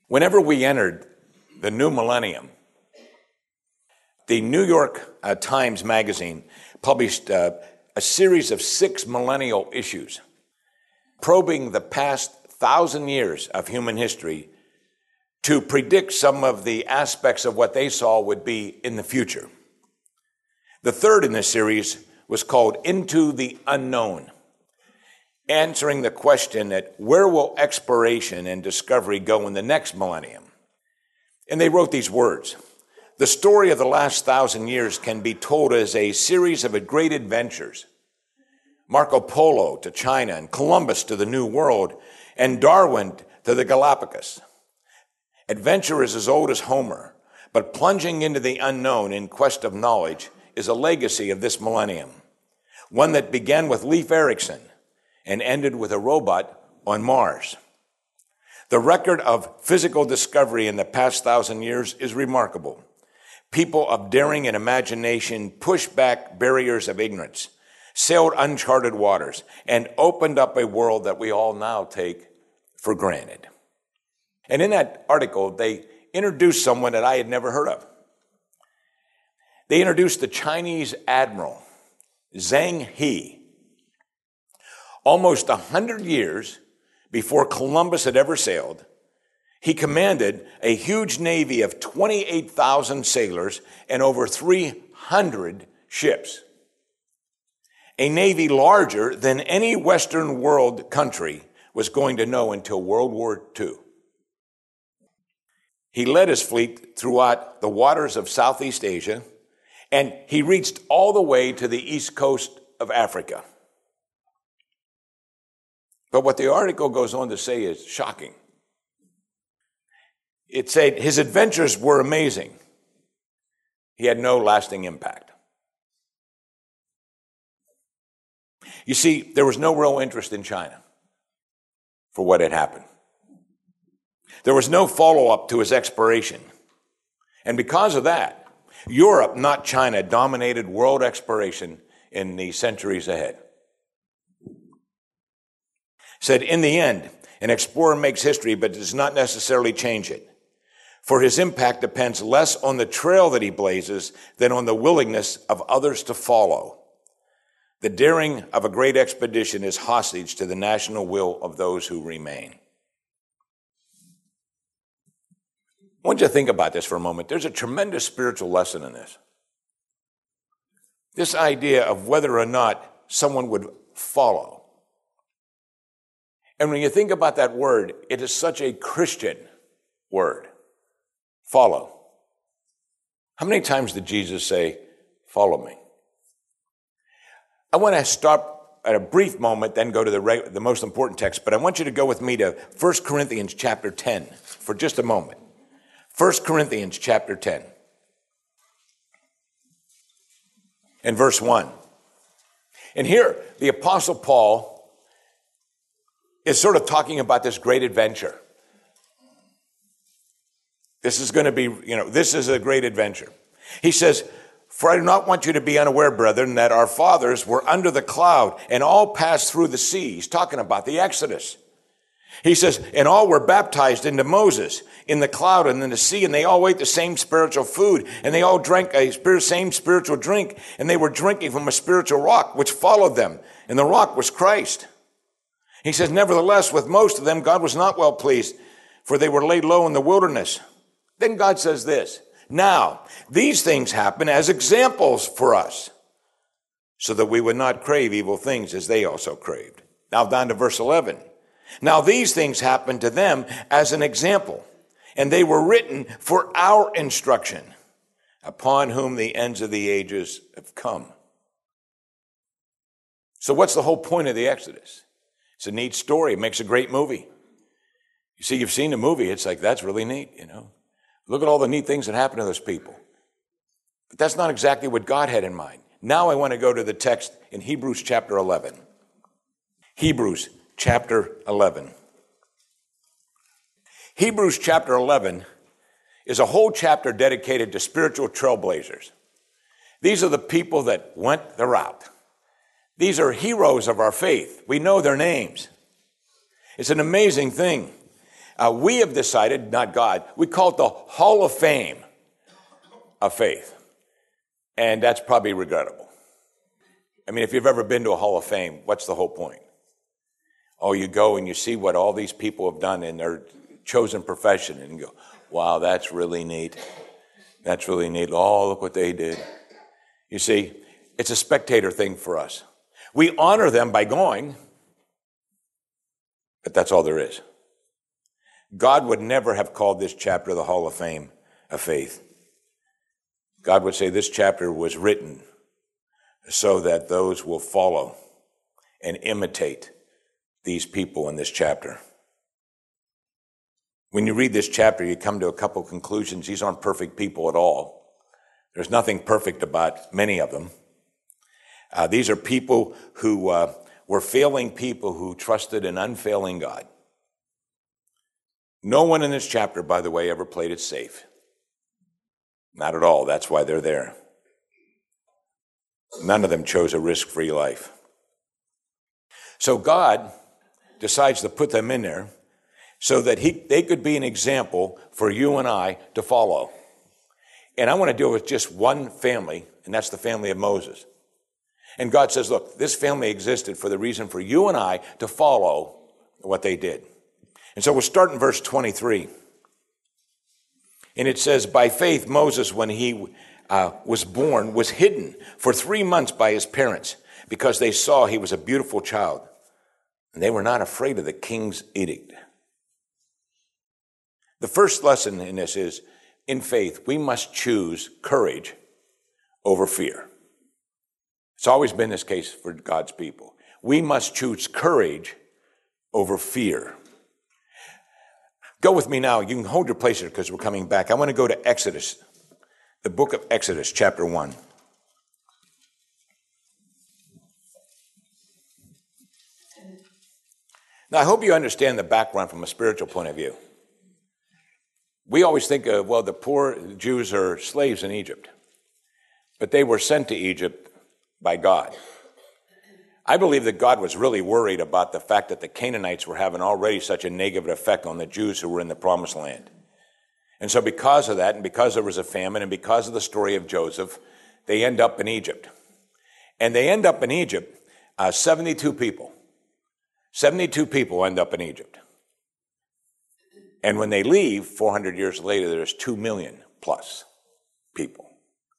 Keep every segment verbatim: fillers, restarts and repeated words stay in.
Whenever we entered the new millennium, the New York uh, Times Magazine published uh, a series of six millennial issues probing the past thousand years of human history to predict some of the aspects of what they saw would be in the future. The third in this series was called Into the Unknown, answering the question that where will exploration and discovery go in the next millennium? And they wrote these words: the story of the last thousand years can be told as a series of great adventures. Marco Polo to China, and Columbus to the New World, and Darwin to the Galapagos. Adventure is as old as Homer, but plunging into the unknown in quest of knowledge is a legacy of this millennium, one that began with Leif Erikson and ended with a robot on Mars. The record of physical discovery in the past thousand years is remarkable. People of daring and imagination pushed back barriers of ignorance, sailed uncharted waters, and opened up a world that we all now take for granted. And in that article, they introduced someone that I had never heard of. They introduced the Chinese admiral, Zhang He. Almost a hundred years before Columbus had ever sailed, he commanded a huge navy of twenty-eight thousand sailors and over three hundred ships. A navy larger than any Western world country was going to know until World War Two. He led his fleet throughout the waters of Southeast Asia, and he reached all the way to the east coast of Africa. But what the article goes on to say is shocking. It said his adventures were amazing. He had no lasting impact. You see, there was no real interest in China for what had happened. There was no follow-up to his exploration. And because of that, Europe, not China, dominated world exploration in the centuries ahead. Said, in the end, an explorer makes history, but does not necessarily change it. For his impact depends less on the trail that he blazes than on the willingness of others to follow. The daring of a great expedition is hostage to the national will of those who remain. I want you to think about this for a moment. There's a tremendous spiritual lesson in this. This idea of whether or not someone would follow. And when you think about that word, it is such a Christian word. Follow. How many times did Jesus say, follow me? I want to stop at a brief moment, then go to the, re- the most important text, but I want you to go with me to First Corinthians chapter ten for just a moment. First Corinthians chapter ten and verse one. And here, the Apostle Paul is sort of talking about this great adventure. This is going to be, you know, this is a great adventure. He says, for I do not want you to be unaware, brethren, that our fathers were under the cloud and all passed through the sea. He's talking about the Exodus. He says, and all were baptized into Moses in the cloud and in the sea, and they all ate the same spiritual food, and they all drank a spirit, same spiritual drink, and they were drinking from a spiritual rock which followed them, and the rock was Christ. He says, nevertheless, with most of them, God was not well pleased, for they were laid low in the wilderness. Then God says this, now, these things happen as examples for us, so that we would not crave evil things as they also craved. Now down to verse eleven. Now these things happened to them as an example, and they were written for our instruction, upon whom the ends of the ages have come. So what's the whole point of the Exodus? It's a neat story. It makes a great movie. You see, you've seen the movie. It's like, that's really neat, you know. Look at all the neat things that happened to those people. But that's not exactly what God had in mind. Now I want to go to the text in Hebrews chapter eleven. Hebrews chapter eleven. Hebrews chapter eleven is a whole chapter dedicated to spiritual trailblazers. These are the people that went the route. These are heroes of our faith. We know their names. It's an amazing thing. Uh, we have decided, not God, we call it the Hall of Fame of faith. And that's probably regrettable. I mean, if you've ever been to a Hall of Fame, what's the whole point? Oh, you go and you see what all these people have done in their chosen profession, and you go, wow, that's really neat. That's really neat. Oh, look what they did. You see, it's a spectator thing for us. We honor them by going, but that's all there is. God would never have called this chapter the Hall of Fame of faith. God would say this chapter was written so that those will follow and imitate these people in this chapter. When you read this chapter, you come to a couple conclusions. These aren't perfect people at all. There's nothing perfect about many of them. Uh, these are people who uh, were failing people who trusted an unfailing God. No one in this chapter, by the way, ever played it safe. Not at all. That's why they're there. None of them chose a risk-free life. So God decides to put them in there so that he, they could be an example for you and I to follow. And I want to deal with just one family, and that's the family of Moses. And God says, look, this family existed for the reason for you and I to follow what they did. And so we'll start in verse twenty-three. And it says, by faith, Moses, when he uh, was born, was hidden for three months by his parents because they saw he was a beautiful child. And they were not afraid of the king's edict. The first lesson in this is, in faith, we must choose courage over fear. It's always been this case for God's people. We must choose courage over fear. Go with me now. You can hold your place here because we're coming back. I want to go to Exodus, the book of Exodus, chapter one. Now, I hope you understand the background from a spiritual point of view. We always think of, well, the poor Jews are slaves in Egypt, but they were sent to Egypt by God. I believe that God was really worried about the fact that the Canaanites were having already such a negative effect on the Jews who were in the promised land. And so because of that, and because there was a famine, and because of the story of Joseph, they end up in Egypt. And they end up in Egypt, uh, seventy-two people. seventy-two people end up in Egypt. And when they leave, four hundred years later, there's two million plus people.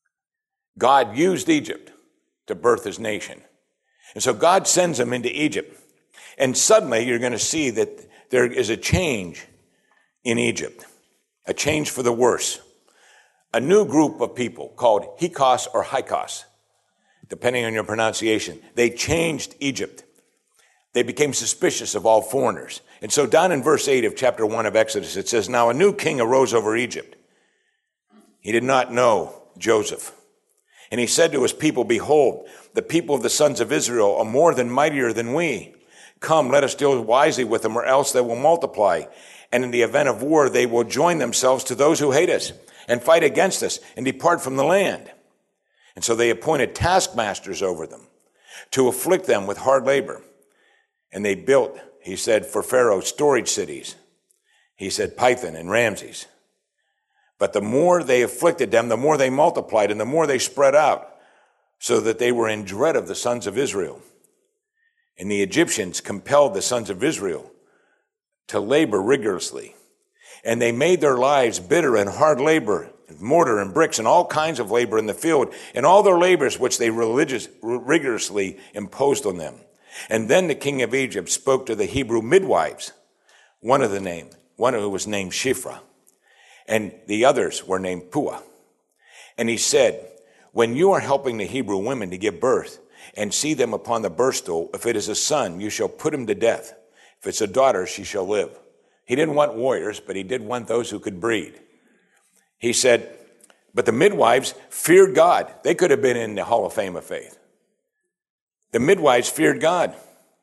God used Egypt to birth his nation. And so God sends them into Egypt. And suddenly you're going to see that there is a change in Egypt, a change for the worse. A new group of people called Hyksos or Hyksos, depending on your pronunciation. They changed Egypt. They became suspicious of all foreigners. And so down in verse eight of chapter one of Exodus, it says, now a new king arose over Egypt. He did not know Joseph. And he said to his people, behold, the people of the sons of Israel are more than mightier than we. Come, let us deal wisely with them, or else they will multiply. And in the event of war, they will join themselves to those who hate us and fight against us and depart from the land. And so they appointed taskmasters over them to afflict them with hard labor. And they built, he said, for Pharaoh storage cities. He said, Pithom and Ramses. But the more they afflicted them, the more they multiplied and the more they spread out, so that they were in dread of the sons of Israel. And the Egyptians compelled the sons of Israel to labor rigorously. And they made their lives bitter and hard labor, mortar and bricks and all kinds of labor in the field, and all their labors which they religious, rigorously imposed on them. And then the king of Egypt spoke to the Hebrew midwives, one of the name, one who was named Shiphrah, and the others were named Puah. And he said, when you are helping the Hebrew women to give birth and see them upon the birth stool, if it is a son, you shall put him to death. If it's a daughter, she shall live. He didn't want warriors, but he did want those who could breed. He said, but the midwives feared God. They could have been in the Hall of Fame of faith. The midwives feared God.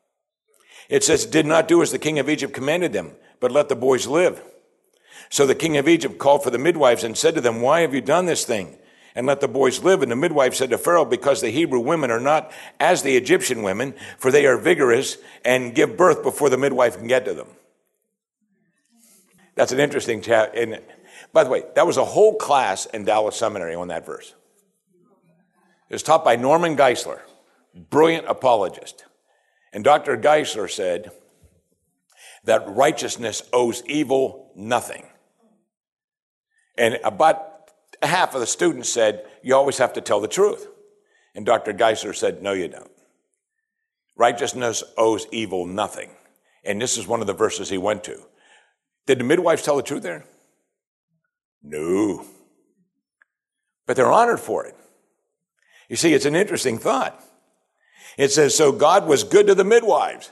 It says, did not do as the king of Egypt commanded them, but let the boys live. So the king of Egypt called for the midwives and said to them, why have you done this thing? And let the boys live. And the midwife said to Pharaoh, because the Hebrew women are not as the Egyptian women, for they are vigorous and give birth before the midwife can get to them. That's an interesting chat. And by the way, that was a whole class in Dallas Seminary on that verse. It was taught by Norman Geisler, brilliant apologist. And Doctor Geisler said that righteousness owes evil nothing. And about half of the students said, you always have to tell the truth. And Doctor Geisler said, no, you don't. Righteousness owes evil nothing. And this is one of the verses he went to. Did the midwives tell the truth there? No. But they're honored for it. You see, it's an interesting thought. It says, so God was good to the midwives.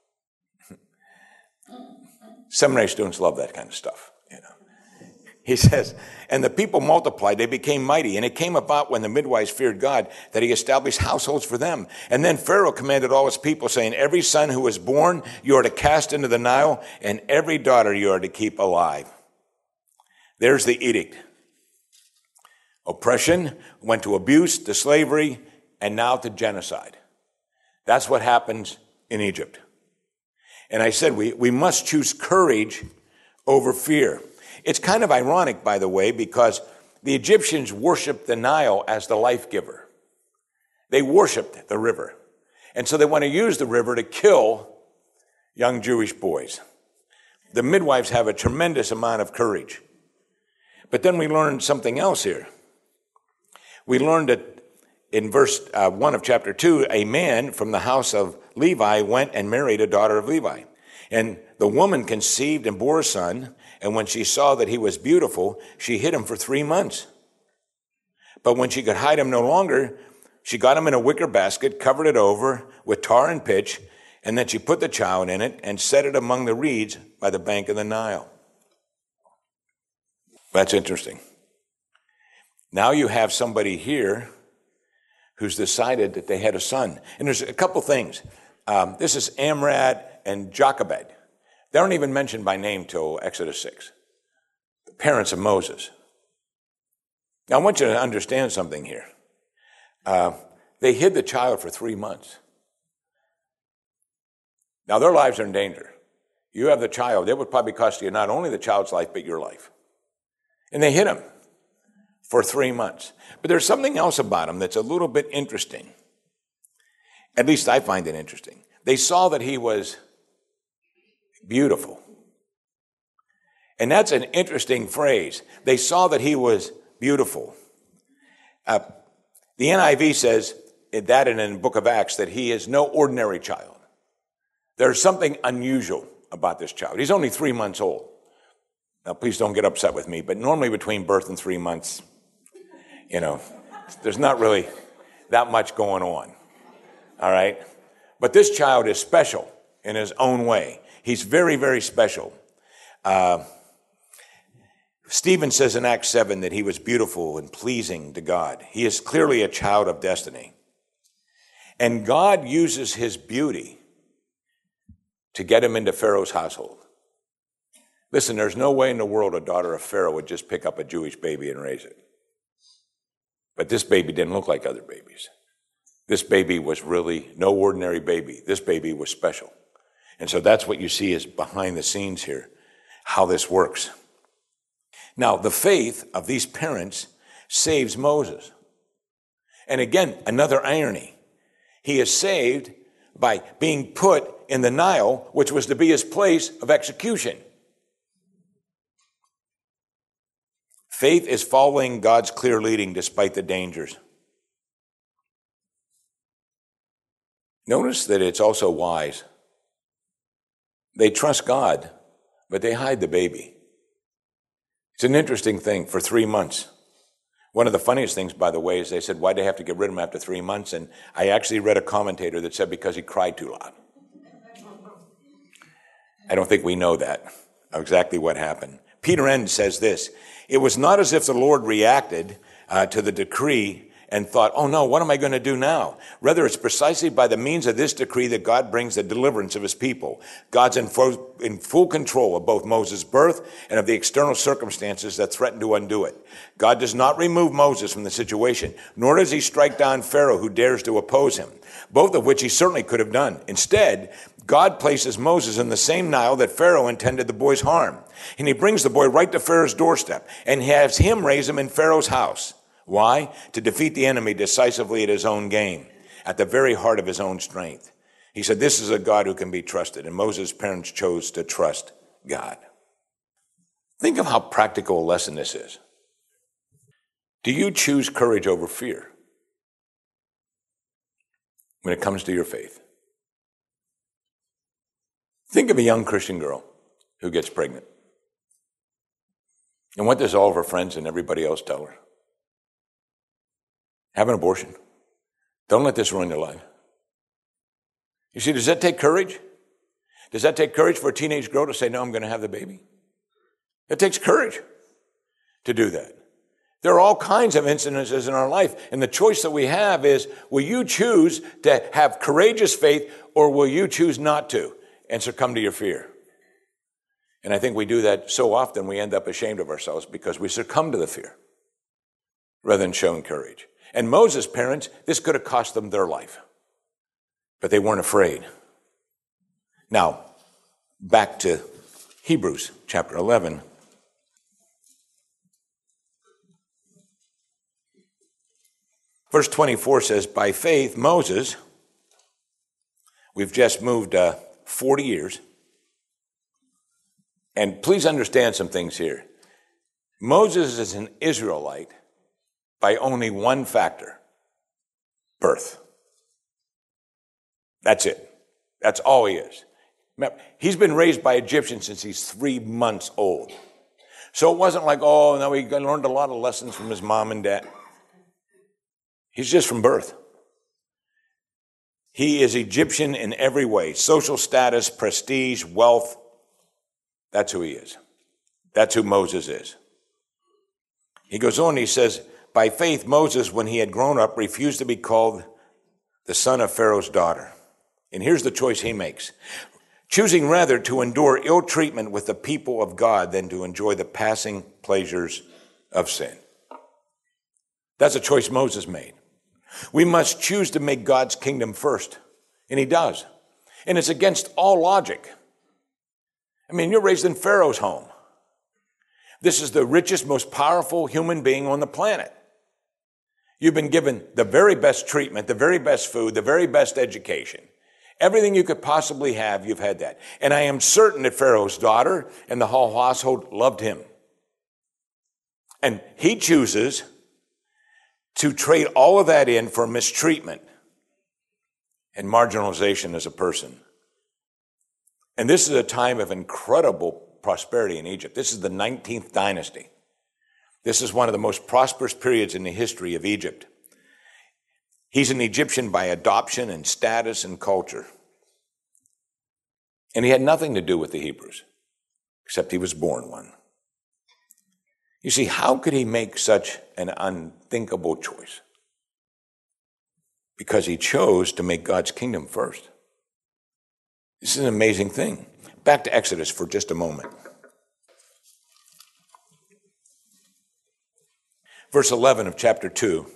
Seminary students love that kind of stuff, you know. He says, and the people multiplied, they became mighty, and it came about when the midwives feared God that he established households for them. And then Pharaoh commanded all his people, saying, every son who is born you are to cast into the Nile, and every daughter you are to keep alive. There's the edict. Oppression went to abuse, to slavery, and now to genocide. That's what happens in Egypt. And I said we, we must choose courage over fear. It's kind of ironic, by the way, because the Egyptians worshiped the Nile as the life giver. They worshiped the river. And so they want to use the river to kill young Jewish boys. The midwives have a tremendous amount of courage. But then we learned something else here. We learned that in verse uh, one of chapter two, a man from the house of Levi went and married a daughter of Levi. And the woman conceived and bore a son, and when she saw that he was beautiful, she hid him for three months. But when she could hide him no longer, she got him in a wicker basket, covered it over with tar and pitch, and then she put the child in it and set it among the reeds by the bank of the Nile. That's interesting. Now you have somebody here who's decided that they had a son. And there's a couple things. Um, this is Amrad and Jochebed. They aren't even mentioned by name till Exodus six. The parents of Moses. Now I want you to understand something here. Uh, they hid the child for three months. Now their lives are in danger. You have the child, it would probably cost you not only the child's life, but your life. And they hid him for three months. But there's something else about him that's a little bit interesting. At least I find it interesting. They saw that he was beautiful. And that's an interesting phrase. They saw that he was beautiful. Uh, the N I V says that in the book of Acts that he is no ordinary child. There's something unusual about this child. He's only three months old. Now, please don't get upset with me, but normally between birth and three months, you know, there's not really that much going on. All right? But this child is special in his own way. He's very, very special. Uh, Stephen says in Acts seven that he was beautiful and pleasing to God. He is clearly a child of destiny. And God uses his beauty to get him into Pharaoh's household. Listen, there's no way in the world a daughter of Pharaoh would just pick up a Jewish baby and raise it. But this baby didn't look like other babies. This baby was really no ordinary baby. This baby was special. And so that's what you see is behind the scenes here, how this works. Now, the faith of these parents saves Moses. And again, another irony. He is saved by being put in the Nile, which was to be his place of execution. Faith is following God's clear leading despite the dangers. Notice that it's also wise. They trust God, but they hide the baby. It's an interesting thing for three months. One of the funniest things, by the way, is they said, why'd they have to get rid of him after three months? And I actually read a commentator that said because he cried too loud. I don't think we know that, exactly what happened. Peter Enns says this, it was not as if the Lord reacted uh, to the decree and thought, oh no, what am I going to do now? Rather, it's precisely by the means of this decree that God brings the deliverance of his people. God's in full, in full control of both Moses' birth and of the external circumstances that threaten to undo it. God does not remove Moses from the situation, nor does he strike down Pharaoh who dares to oppose him, both of which he certainly could have done. Instead, God places Moses in the same Nile that Pharaoh intended the boys harm. And he brings the boy right to Pharaoh's doorstep and has him raise him in Pharaoh's house. Why? To defeat the enemy decisively at his own game, at the very heart of his own strength. He said, this is a God who can be trusted. And Moses' parents chose to trust God. Think of how practical a lesson this is. Do you choose courage over fear when it comes to your faith? Think of a young Christian girl who gets pregnant. And what does all of her friends and everybody else tell her? Have an abortion. Don't let this ruin your life. You see, does that take courage? Does that take courage for a teenage girl to say, no, I'm going to have the baby? It takes courage to do that. There are all kinds of incidences in our life, and the choice that we have is, will you choose to have courageous faith, or will you choose not to and succumb to your fear? And I think we do that so often we end up ashamed of ourselves because we succumb to the fear rather than showing courage. And Moses' parents, this could have cost them their life, but they weren't afraid. Now, back to Hebrews chapter eleven. Verse twenty-four says, by faith, Moses, we've just moved uh, forty years. And please understand some things here. Moses is an Israelite by only one factor, birth. That's it. That's all he is. He's been raised by Egyptians since he's three months old. So it wasn't like, oh, no, he learned a lot of lessons from his mom and dad. He's just from birth. He is Egyptian in every way. Social status, prestige, wealth. That's who he is. That's who Moses is. He goes on, he says, by faith, Moses, when he had grown up, refused to be called the son of Pharaoh's daughter. And here's the choice he makes. Choosing rather to endure ill treatment with the people of God than to enjoy the passing pleasures of sin. That's a choice Moses made. We must choose to make God's kingdom first. And he does. And it's against all logic. I mean, you're raised in Pharaoh's home. This is the richest, most powerful human being on the planet. You've been given the very best treatment, the very best food, the very best education. Everything you could possibly have, you've had that. And I am certain that Pharaoh's daughter and the whole household loved him. And he chooses to trade all of that in for mistreatment and marginalization as a person. And this is a time of incredible prosperity in Egypt. This is the nineteenth dynasty. This is one of the most prosperous periods in the history of Egypt. He's an Egyptian by adoption and status and culture. And he had nothing to do with the Hebrews, except he was born one. You see, how could he make such an unthinkable choice? Because he chose to make God's kingdom first. This is an amazing thing. Back to Exodus for just a moment. Verse eleven of chapter two.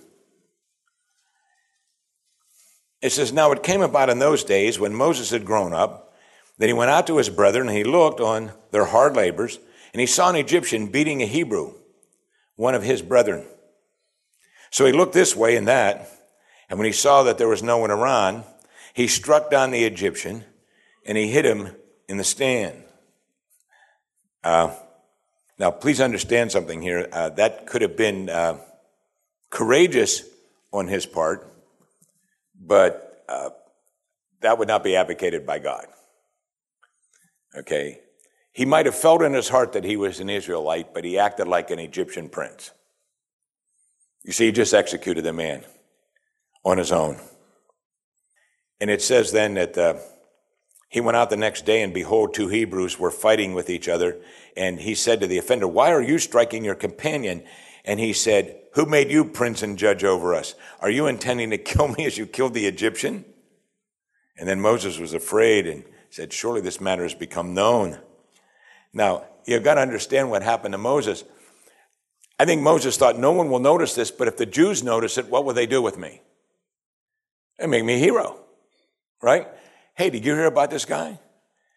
It says, now it came about in those days when Moses had grown up, that he went out to his brethren, and he looked on their hard labors, and he saw an Egyptian beating a Hebrew, one of his brethren. So he looked this way and that, and when he saw that there was no one around, he struck down the Egyptian, and he hit him in the stand. Uh, now, please understand something here. Uh, that could have been uh, courageous on his part, but uh, that would not be advocated by God. Okay? He might have felt in his heart that he was an Israelite, but he acted like an Egyptian prince. You see, he just executed the man on his own. And it says then that uh, he went out the next day, and behold, two Hebrews were fighting with each other. And he said to the offender, why are you striking your companion? And he said, who made you prince and judge over us? Are you intending to kill me as you killed the Egyptian? And then Moses was afraid and said, surely this matter has become known. Now, you've got to understand what happened to Moses. I think Moses thought, no one will notice this, but if the Jews notice it, what will they do with me? They make me a hero, right? Hey, did you hear about this guy?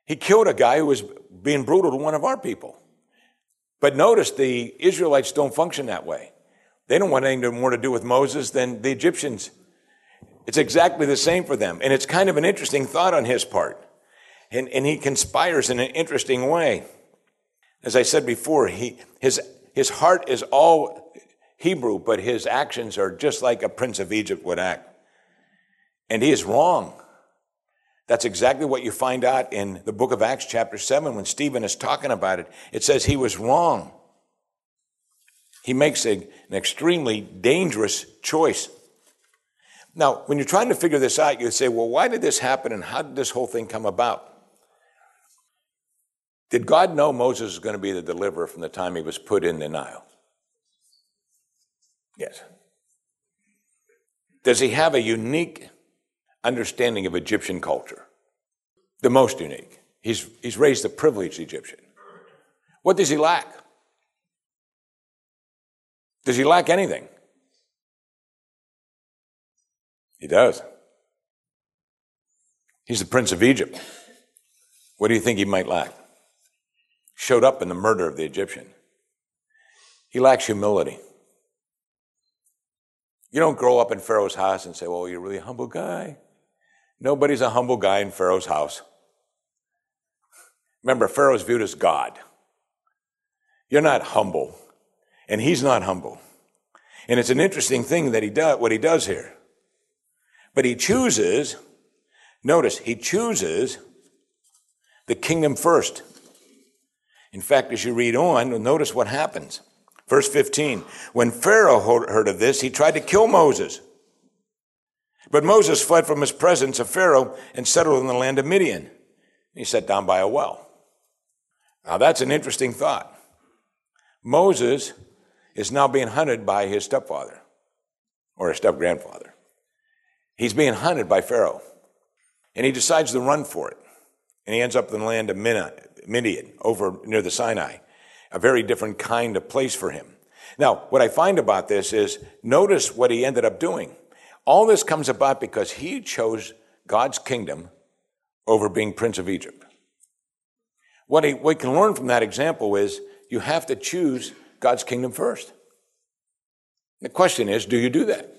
He killed a guy who was being brutal to one of our people. But notice the Israelites don't function that way. They don't want anything more to do with Moses than the Egyptians. It's exactly the same for them. And it's kind of an interesting thought on his part. And, and he conspires in an interesting way. As I said before, he, his, his heart is all Hebrew, but his actions are just like a prince of Egypt would act. And he is wrong. That's exactly what you find out in the book of Acts chapter seven when Stephen is talking about it. It says he was wrong. He makes a, an extremely dangerous choice. Now, when you're trying to figure this out, you say, well, why did this happen and how did this whole thing come about? Did God know Moses was going to be the deliverer from the time he was put in the Nile? Yes. Does he have a unique understanding of Egyptian culture? The most unique. He's, he's raised a privileged Egyptian. What does he lack? Does he lack anything? He does. He's the prince of Egypt. What do you think he might lack? Showed up in the murder of the Egyptian. He lacks humility. You don't grow up in Pharaoh's house and say, well, you're really a humble guy. Nobody's a humble guy in Pharaoh's house. Remember, Pharaoh's viewed as God. You're not humble, and he's not humble. And it's an interesting thing that he does, what he does here. But he chooses, notice, he chooses the kingdom first. In fact, as you read on, notice what happens. Verse fifteen, when Pharaoh heard of this, he tried to kill Moses. But Moses fled from his presence of Pharaoh and settled in the land of Midian. He sat down by a well. Now that's an interesting thought. Moses is now being hunted by his stepfather or his step-grandfather. He's being hunted by Pharaoh. And he decides to run for it. And he ends up in the land of Midian, over near the Sinai. A very different kind of place for him. Now, what I find about this is, notice what he ended up doing. All this comes about because he chose God's kingdom over being Prince of Egypt. What he, we can learn from that example is you have to choose God's kingdom first. The question is, do you do that?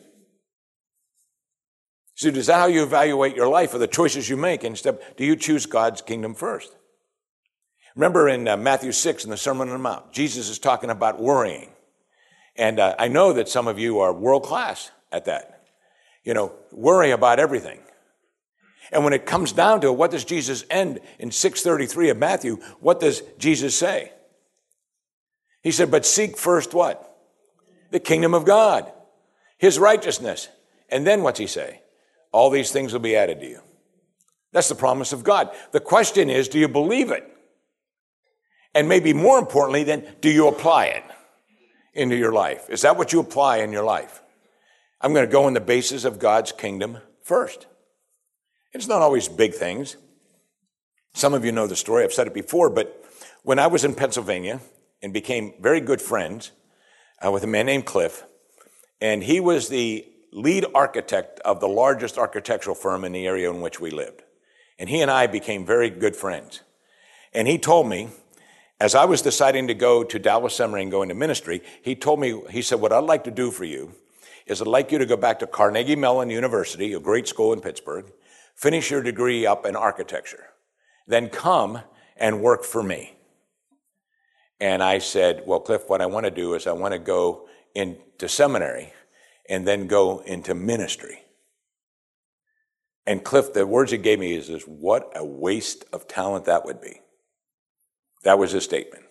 So is that how you evaluate your life or the choices you make? Instead, do you choose God's kingdom first? Remember in uh, Matthew six in the Sermon on the Mount, Jesus is talking about worrying. And uh, I know that some of you are world class at that. You know, worry about everything. And when it comes down to it, what does Jesus end in six thirty-three of Matthew? What does Jesus say? He said, but seek first what? The kingdom of God, his righteousness. And then what's he say? All these things will be added to you. That's the promise of God. The question is, do you believe it? And maybe more importantly, then, do you apply it into your life? Is that what you apply in your life? I'm going to go on the basis of God's kingdom first. It's not always big things. Some of you know the story. I've said it before, but when I was in Pennsylvania and became very good friends uh, with a man named Cliff, and he was the lead architect of the largest architectural firm in the area in which we lived. And he and I became very good friends. And he told me, as I was deciding to go to Dallas Seminary and go into ministry, he told me, he said, what I'd like to do for you is I'd like you to go back to Carnegie Mellon University, a great school in Pittsburgh, finish your degree up in architecture, then come and work for me. And I said, well, Cliff, what I want to do is I want to go into seminary and then go into ministry. And Cliff, the words he gave me is, is what a waste of talent that would be. That was his statement.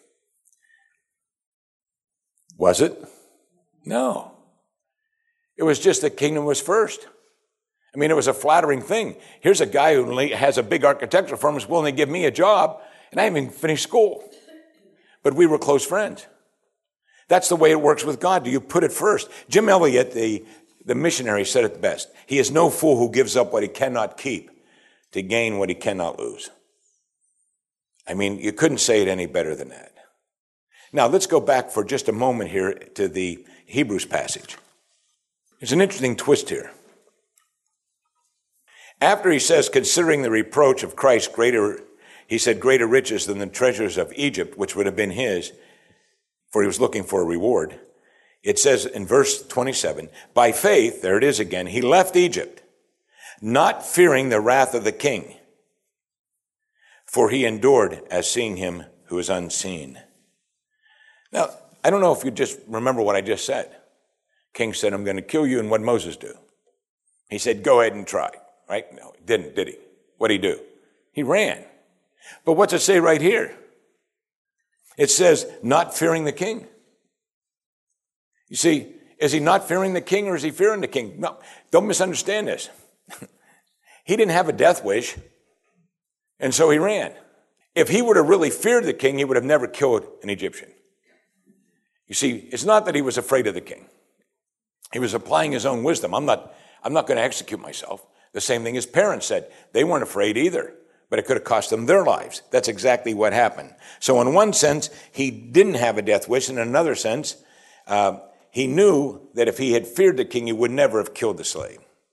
Was it? No. It was just the kingdom was first. I mean, it was a flattering thing. Here's a guy who has a big architectural firm who's willing to give me a job, and I haven't even finished school. But we were close friends. That's the way it works with God. Do you put it first? Jim Elliot, the, the missionary, said it best. He is no fool who gives up what he cannot keep to gain what he cannot lose. I mean, you couldn't say it any better than that. Now, let's go back for just a moment here to the Hebrews passage. There's an interesting twist here. After he says, considering the reproach of Christ greater He said, greater riches than the treasures of Egypt, which would have been his, for he was looking for a reward. It says in verse twenty-seven, by faith, there it is again, he left Egypt, not fearing the wrath of the king, for he endured as seeing him who is unseen. Now, I don't know if you just remember what I just said. King said, I'm going to kill you, and what did Moses do? He said, go ahead and try, right? No, he didn't, did he? What did he do? He ran. But what's it say right here? It says, not fearing the king. You see, is he not fearing the king or is he fearing the king? No, don't misunderstand this. He didn't have a death wish, and so he ran. If he would have really feared the king, he would have never killed an Egyptian. You see, it's not that he was afraid of the king. He was applying his own wisdom. I'm not, I'm not going to execute myself. The same thing his parents said. They weren't afraid either, but it could have cost them their lives. That's exactly what happened. So in one sense, he didn't have a death wish. In another sense, uh, he knew that if he had feared the king, he would never have killed the slave.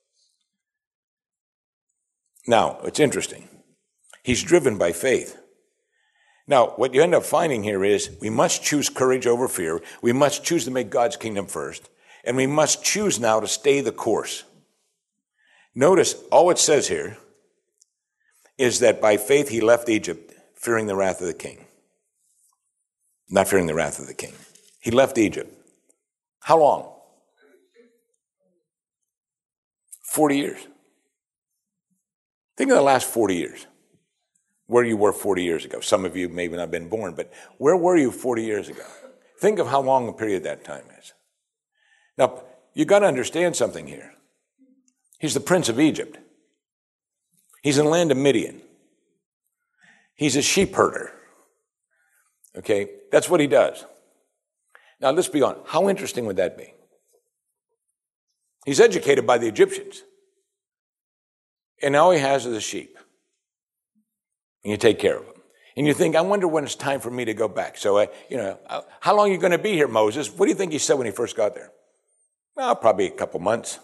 Now, it's interesting. He's driven by faith. Now, what you end up finding here is we must choose courage over fear. We must choose to make God's kingdom first. And we must choose now to stay the course. Notice all it says here is that by faith he left Egypt, fearing the wrath of the king. Not fearing the wrath of the king. He left Egypt. How long? forty years. Think of the last forty years. Where you were forty years ago. Some of you may not have been born, but where were you forty years ago? Think of how long a period that time is. Now, you got to understand something here. He's the prince of Egypt. He's in the land of Midian. He's a sheep herder. Okay, that's what he does. Now, let's be honest. How interesting would that be? He's educated by the Egyptians. And all he has is a sheep. And you take care of them. And you think, I wonder when it's time for me to go back. So, uh, you know, uh, how long are you going to be here, Moses? What do you think he said when he first got there? Well, probably a couple months.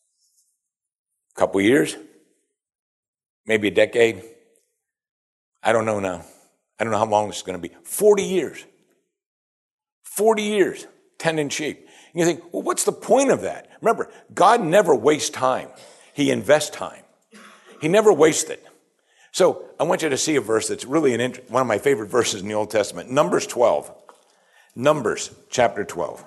A couple years. Maybe a decade. I don't know now. I don't know how long this is going to be. forty years. forty years tending sheep. And you think, well, what's the point of that? Remember, God never wastes time. He invests time. He never wastes it. So I want you to see a verse that's really an int- one of my favorite verses in the Old Testament. Numbers twelve. Numbers chapter twelve.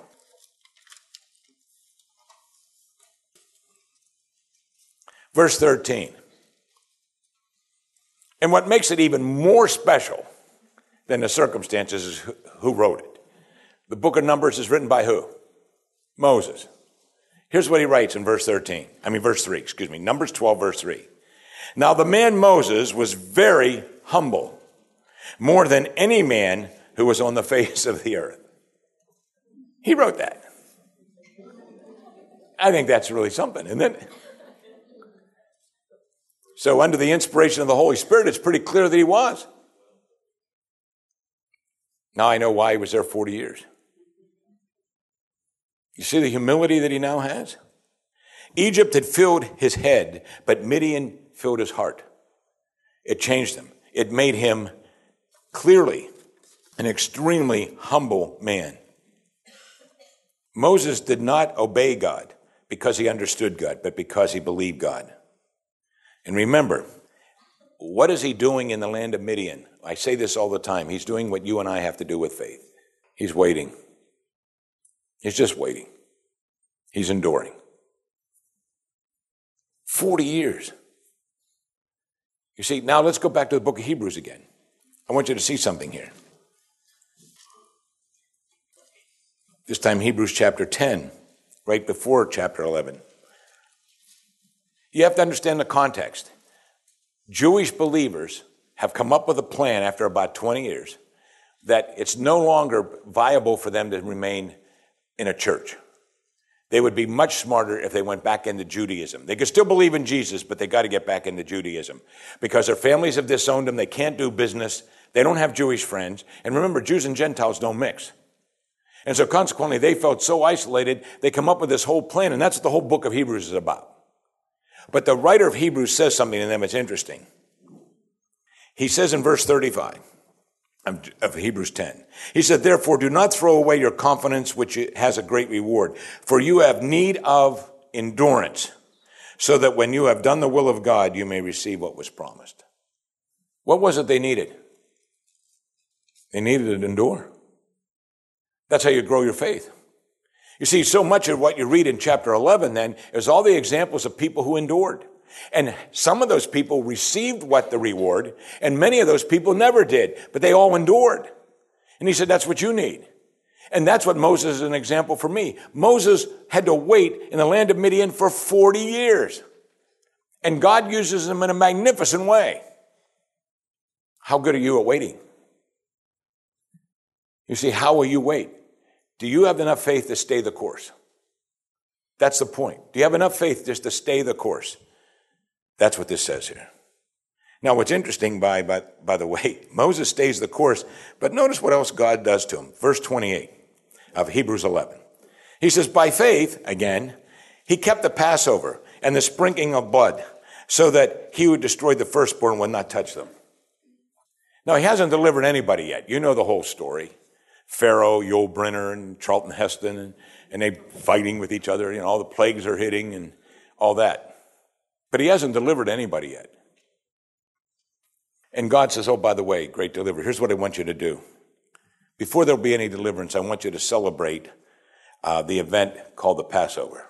Verse thirteen. And what makes it even more special than the circumstances is who, who wrote it. The book of Numbers is written by who? Moses. Here's what he writes in verse thirteen. I mean, verse three, excuse me. Numbers twelve, verse three. Now the man Moses was very humble, more than any man who was on the face of the earth. He wrote that. I think that's really something, isn't it? So under the inspiration of the Holy Spirit, it's pretty clear that he was. Now I know why he was there forty years. You see the humility that he now has? Egypt had filled his head, but Midian filled his heart. It changed him. It made him clearly an extremely humble man. Moses did not obey God because he understood God, but because he believed God. And remember, what is he doing in the land of Midian? I say this all the time. He's doing what you and I have to do with faith. He's waiting. He's just waiting. He's enduring. Forty years. You see, now let's go back to the book of Hebrews again. I want you to see something here. This time Hebrews chapter ten, right before chapter eleven. You have to understand the context. Jewish believers have come up with a plan after about twenty years that it's no longer viable for them to remain in a church. They would be much smarter if they went back into Judaism. They could still believe in Jesus, but they got to get back into Judaism because their families have disowned them. They can't do business. They don't have Jewish friends. And remember, Jews and Gentiles don't mix. And so consequently, they felt so isolated, they come up with this whole plan, and that's what the whole book of Hebrews is about. But the writer of Hebrews says something to them that's interesting. He says in verse thirty-five of Hebrews ten, he said, therefore do not throw away your confidence, which has a great reward, for you have need of endurance, so that when you have done the will of God, you may receive what was promised. What was it they needed? They needed to endure. That's how you grow your faith. You see, so much of what you read in chapter eleven then is all the examples of people who endured. And some of those people received what the reward, and many of those people never did, but they all endured. And he said, that's what you need. And that's what Moses is an example for me. Moses had to wait in the land of Midian for forty years. And God uses him in a magnificent way. How good are you at waiting? You see, how will you wait? Do you have enough faith to stay the course? That's the point. Do you have enough faith just to stay the course? That's what this says here. Now, what's interesting, by, by, by the way, Moses stays the course, but notice what else God does to him. Verse twenty-eight of Hebrews eleven. He says, by faith, again, he kept the Passover and the sprinkling of blood so that he who destroyed the firstborn would not touch them. Now, he hasn't delivered anybody yet. You know the whole story. Pharaoh, Yul Brynner, and Charlton Heston, and, and they fighting with each other. You know, all the plagues are hitting and all that. But he hasn't delivered anybody yet. And God says, oh, by the way, great deliverer, here's what I want you to do. Before there'll be any deliverance, I want you to celebrate uh, the event called the Passover.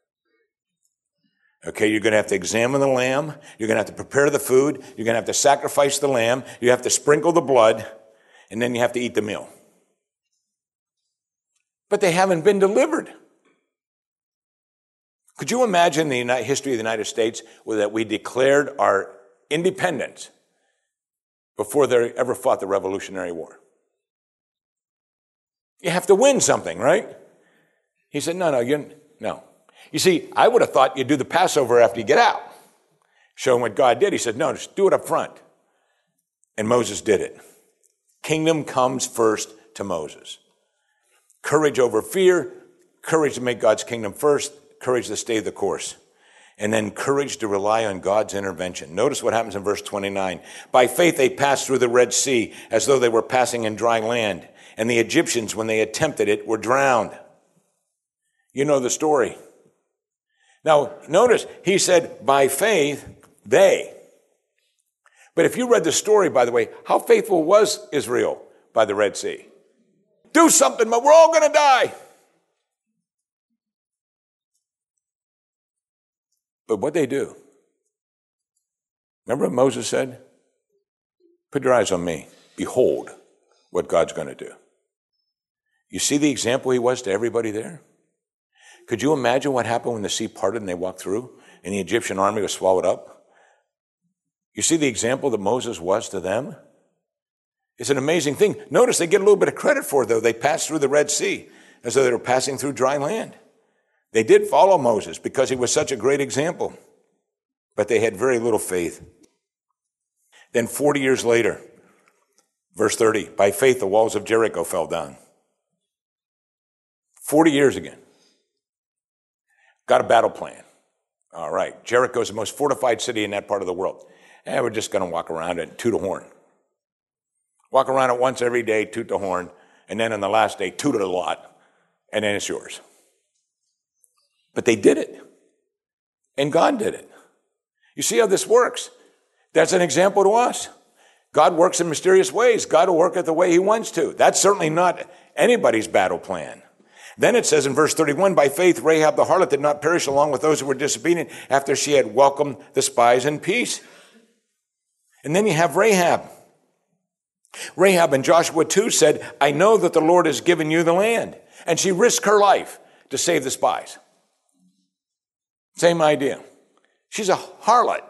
Okay, you're going to have to examine the lamb. You're going to have to prepare the food. You're going to have to sacrifice the lamb. You have to sprinkle the blood. And then you have to eat the meal. But they haven't been delivered. Could you imagine the United, history of the United States where that we declared our independence before they ever fought the Revolutionary War? You have to win something, right? He said, no, no, you, no. You see, I would have thought you'd do the Passover after you get out. Show them what God did. He said, no, just do it up front. And Moses did it. Kingdom comes first to Moses. Courage over fear, courage to make God's kingdom first, courage to stay the course, and then courage to rely on God's intervention. Notice what happens in verse twenty-nine. By faith they passed through the Red Sea as though they were passing in dry land, and the Egyptians, when they attempted it, were drowned. You know the story. Now, notice, he said, by faith, they. But if you read the story, by the way, how faithful was Israel by the Red Sea? Do something, but we're all going to die. But what they do? Remember what Moses said? Put your eyes on me. Behold what God's going to do. You see the example he was to everybody there? Could you imagine what happened when the sea parted and they walked through and the Egyptian army was swallowed up? You see the example that Moses was to them? It's an amazing thing. Notice they get a little bit of credit for it, though. They passed through the Red Sea as though they were passing through dry land. They did follow Moses because he was such a great example, but they had very little faith. Then forty years later, verse thirty, by faith the walls of Jericho fell down. forty years again. Got a battle plan. All right, Jericho is the most fortified city in that part of the world. And we're just going to walk around and toot a horn. Walk around it once every day, toot the horn, and then on the last day, toot it a lot, and then it's yours. But they did it. And God did it. You see how this works? That's an example to us. God works in mysterious ways. God will work it the way he wants to. That's certainly not anybody's battle plan. Then it says in verse thirty-one, by faith Rahab the harlot did not perish along with those who were disobedient after she had welcomed the spies in peace. And then you have Rahab. Rahab in Joshua two said, I know that the Lord has given you the land. And she risked her life to save the spies. Same idea. She's a harlot.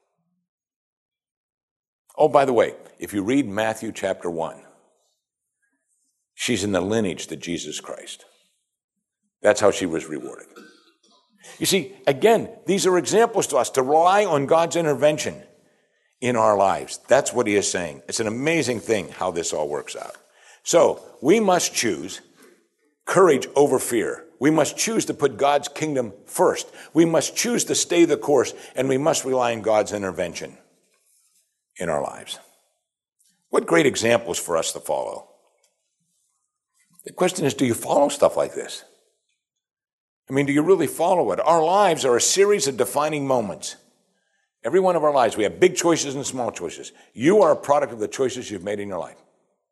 Oh, by the way, if you read Matthew chapter one, she's in the lineage to Jesus Christ. That's how she was rewarded. You see, again, these are examples to us to rely on God's intervention in our lives. That's what he is saying. It's an amazing thing how this all works out. So we must choose courage over fear. We must choose to put God's kingdom first. We must choose to stay the course, and we must rely on God's intervention in our lives. What great examples for us to follow. The question is, do you follow stuff like this? I mean, do you really follow it? Our lives are a series of defining moments. Every one of our lives, we have big choices and small choices. You are a product of the choices you've made in your life.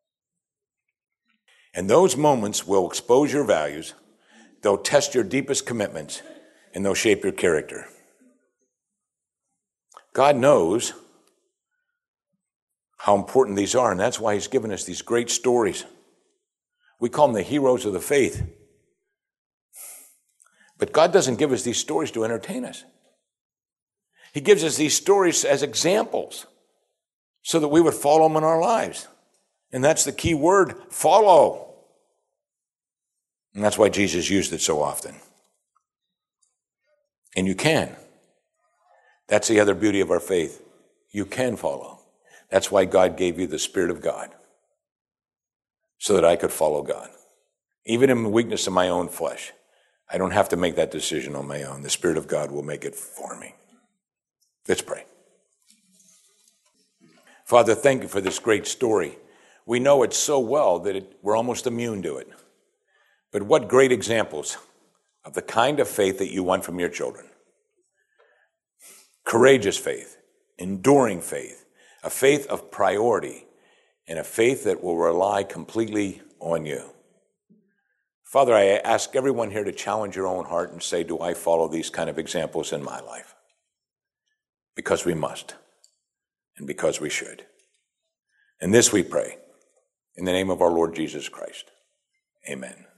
And those moments will expose your values, they'll test your deepest commitments, and they'll shape your character. God knows how important these are, and that's why he's given us these great stories. We call them the heroes of the faith. But God doesn't give us these stories to entertain us. He gives us these stories as examples so that we would follow them in our lives. And that's the key word, follow. And that's why Jesus used it so often. And you can. That's the other beauty of our faith. You can follow. That's why God gave you the Spirit of God, so that I could follow God. Even in the weakness of my own flesh, I don't have to make that decision on my own. The Spirit of God will make it for me. Let's pray. Father, thank you for this great story. We know it so well that it, we're almost immune to it. But what great examples of the kind of faith that you want from your children. Courageous faith, enduring faith, a faith of priority, and a faith that will rely completely on you. Father, I ask everyone here to challenge your own heart and say, do I follow these kind of examples in my life? Because we must, and because we should. And this we pray, in the name of our Lord Jesus Christ. Amen.